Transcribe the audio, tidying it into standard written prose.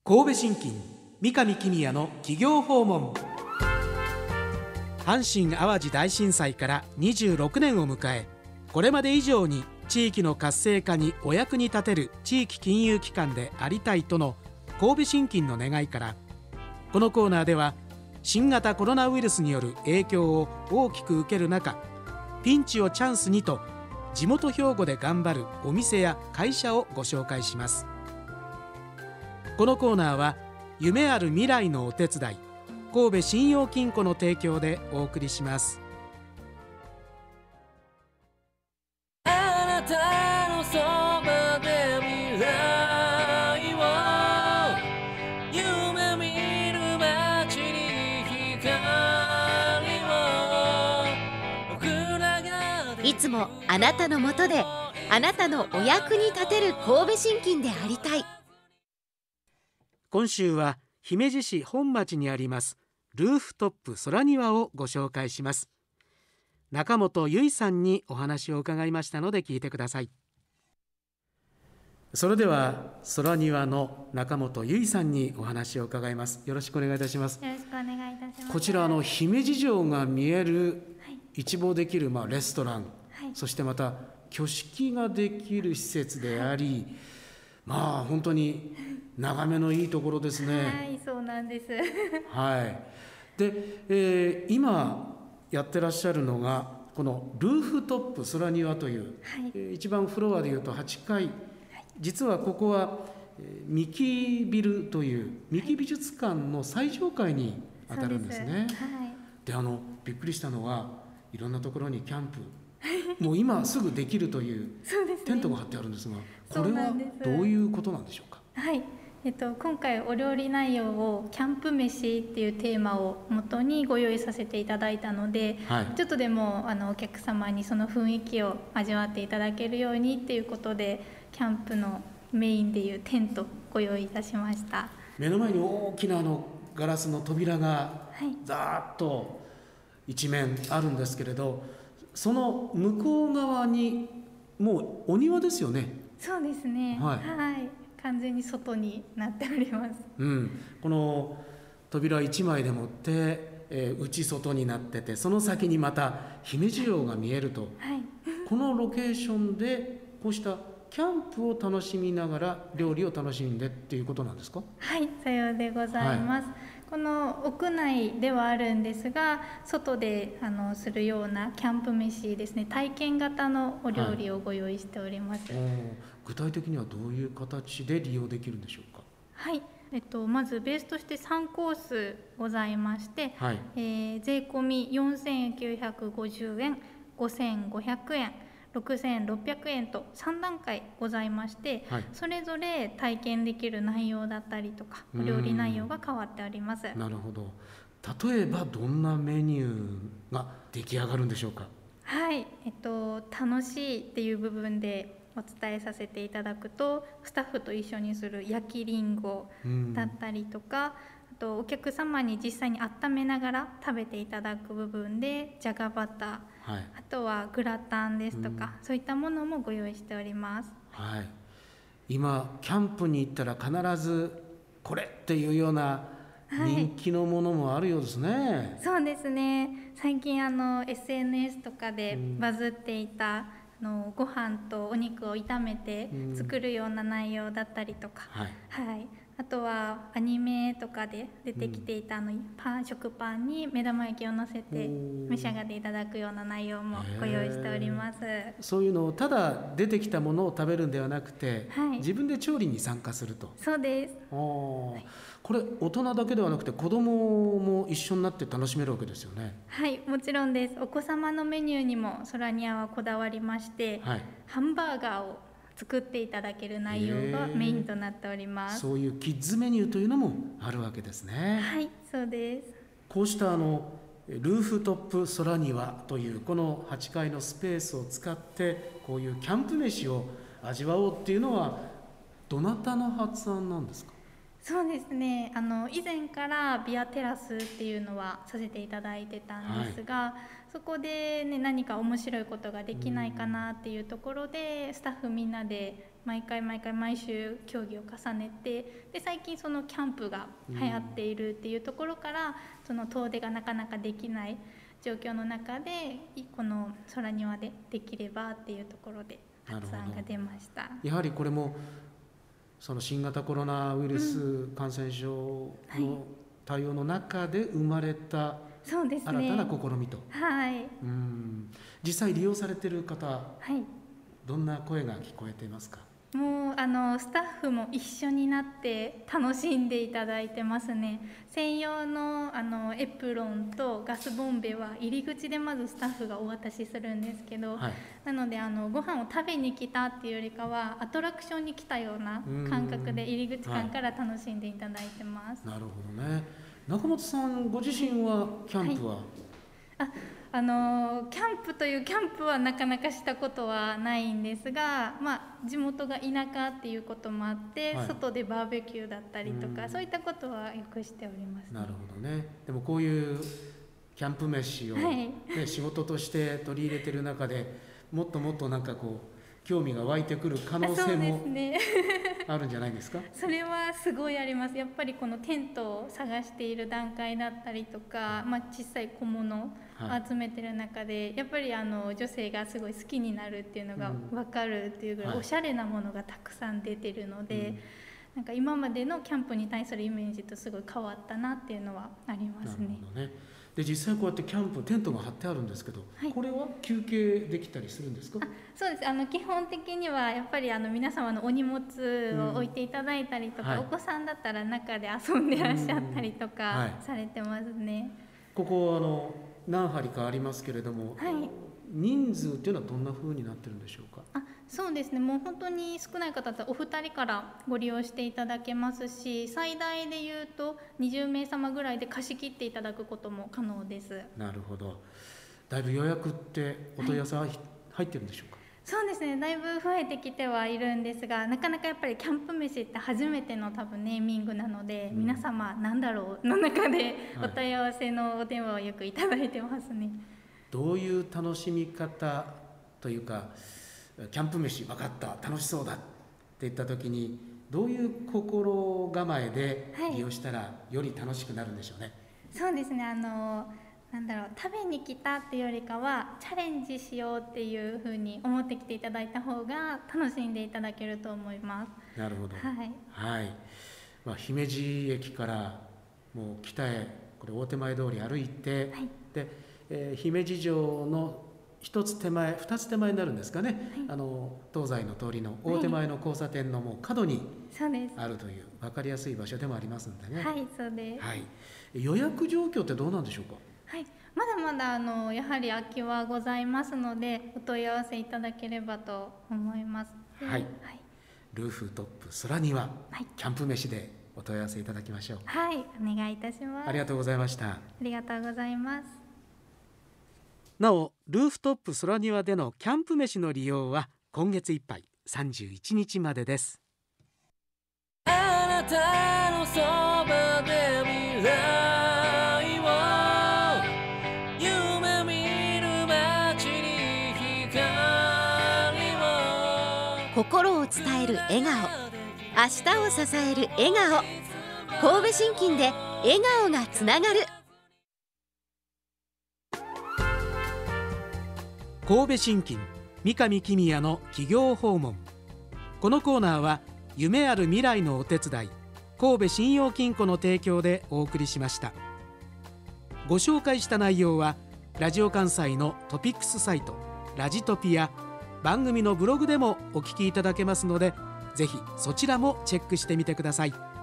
神戸信金三上公也の企業訪問。阪神・淡路大震災から26年を迎え、これまで以上に地域の活性化にお役に立てる地域金融機関でありたいとの神戸信金の願いから、このコーナーでは新型コロナウイルスによる影響を大きく受ける中、ピンチをチャンスにと地元兵庫で頑張るお店や会社をご紹介します。このコーナーは夢ある未来のお手伝い、神戸信用金庫の提供でお送りします。 あなたのそばで未来を夢見る街に光を、僕らがいつもあなたのもとであなたのお役に立てる神戸信金でありたい。 今週は姫路市本町にありますルーフトップ空庭をご紹介します。中本由衣さんにお話を伺いましたので聞いてください。それでは空庭の中本由衣さんにお話を伺います。よろしくお願いいたします。 よろしくお願いいたします。 こちら姫路城が見える、一望できるレストラン、そしてまた挙式ができる施設であり、本当に眺めのいいところですね。 はい、そうなんです。 はい。で、今やってらっしゃるのがこのルーフトップ空庭という、一番フロアでいうと8階、実はここは三木ビルという三木美術館の最上階にあたるんですね。で、びっくりしたのはいろんなところにキャンプもう今すぐできるというテントが張ってあるんですが、これはどういうことなんでしょうか。 はい、今回お料理内容をキャンプ飯っていうテーマを元にご用意させていただいたので、ちょっとでもお客様にその雰囲気を味わっていただけるようにっていうことで、キャンプのメインでいうテントご用意いたしました。 目の前に大きなガラスの扉がざーっと一面あるんですけれど、その向こう側にもうお庭ですよね。 そうですね。完全に外になっております。 この扉一枚でもって、内外になってて、その先にまた姫路城が見えると、このロケーションでこうしたキャンプを楽しみながら料理を楽しんでっていうことなんですか。 はい、さようでございます。この屋内ではあるんですが、外でするようなキャンプ飯ですね、体験型のお料理をご用意しております。 具体的にはどういう形で利用できるんでしょうか。 はい、まずベースとして3コースございまして、税込み4950円、5500円、6600円と3段階ございまして、それぞれ体験できる内容だったりとかお料理内容が変わっております。 なるほど。例えばどんなメニューが出来上がるんでしょうか。 はい、楽しいっていう部分でお伝えさせていただくと、スタッフと一緒にする焼きりんごだったりとか、あとお客様に実際に温めながら食べていただく部分でじゃがバター、あとはグラタンですとか、そういったものもご用意しております。 今キャンプに行ったら必ずこれっていうような人気のものもあるようですね。 そうですね。最近SNS とかでバズっていたご飯とお肉を炒めて作るような内容だったりとか、あとはアニメとかで出てきていた食パンに目玉焼きを乗せて召し上がっていただくような内容もご用意しております。 そういうのをただ出てきたものを食べるんではなくて、自分で調理に参加すると。 そうです。 これ大人だけではなくて子供も一緒になって楽しめるわけですよね。 はい、もちろんです。お子様のメニューにも空庭はこだわりまして、ハンバーガーを作っていただける内容がメインとなっております。 そういうキッズメニューというのもあるわけですね。 はい、そうです。 こうしたルーフトップ空庭というこの8階のスペースを使ってこういうキャンプ飯を味わおうっていうのはどなたの発案なんですか。 そうですね、以前からビアテラスっていうのはさせていただいてたんですが、そこで、何か面白いことができないかなっていうところで、スタッフみんなで毎週競技を重ねて、で最近そのキャンプが流行っているっていうところから、その遠出がなかなかできない状況の中でこの空庭でできればっていうところで発案が出ました。 やはりこれもその新型コロナウイルス感染症の対応の中で生まれたそうですね、 新たな試みと、 はい、 実際利用されている方、 はい、 どんな声が聞こえていますか？ もうスタッフも一緒になって楽しんでいただいてますね。専用のエプロンとガスボンベは入り口でまずスタッフがお渡しするんですけど、はい、なのでご飯を食べに来たっていうよりかはアトラクションに来たような感覚で入り口間から楽しんでいただいてます。 なるほどね。中本さんご自身はキャンプは、 キャンプというキャンプはなかなかしたことはないんですが、地元が田舎っていうこともあって、外でバーベキューだったりとか、そういったことはよくしております、ね。 なるほどね。でもこういうキャンプ飯を、仕事として取り入れてる中でもっともっとなんかこう興味が湧いてくる可能性もあるんじゃないですか？ それはすごいあります。やっぱりこのテントを探している段階だったりとか、小さい小物を集めてる中で、やっぱり女性がすごい好きになるっていうのが分かるっていうぐらいおしゃれなものがたくさん出てるので、なんか今までのキャンプに対するイメージとすごい変わったなっていうのはありますね。 なるほどね。で実際こうやってキャンプテントが張ってあるんですけど、これは休憩できたりするんですか？ そうです。基本的にはやっぱり皆様のお荷物を置いていただいたりとか、お子さんだったら中で遊んでらっしゃったりとかされてますね。 ここ何張りかありますけれども、人数っていうのはどんな風になってるんでしょうか？ そうですね、もう本当に少ない方だったらお二人からご利用していただけますし、最大でいうと20名様ぐらいで貸し切っていただくことも可能です。 なるほど。だいぶ予約ってお問い合わせは入ってるんでしょうか？ そうですね、だいぶ増えてきてはいるんですが、なかなかやっぱりキャンプ飯って初めての多分ネーミングなので、皆様なんだろうの中でお問い合わせのお電話をよくいただいてますね。 どういう楽しみ方というか、キャンプ飯分かった楽しそうだって言った時にどういう心構えで利用したらより楽しくなるんでしょうね？ そうですね、食べに来たっていうよりかはチャレンジしようっていうふうに思ってきていただいた方が楽しんでいただけると思います。 なるほど。姫路駅からもう北へこれ大手前通り歩いて、で、姫路城の一つ手前二つ手前になるんですかね、東西の通りの大手前の交差点のもう角にあるという分かりやすい場所でもありますんでね。 そうです。 予約状況ってどうなんでしょうか？ まだまだやはり空きはございますので、お問い合わせいただければと思います。 ルーフトップ空庭、キャンプ飯でお問い合わせいただきましょう。 お願いいたします。 ありがとうございました。 ありがとうございます。 なおルーフトップ空庭でのキャンプ飯の利用は今月いっぱい31日までです。 あなたのそばで未来を夢見る街に光を、 心を伝える笑顔、明日を支える笑顔、神戸信金で笑顔がつながる。 神戸信金三上公也の企業訪問。このコーナーは夢ある未来のお手伝い神戸信用金庫の提供でお送りしました。ご紹介した内容はラジオ関西のトピックスサイトラジトピや番組のブログでもお聞きいただけますので、ぜひそちらもチェックしてみてください。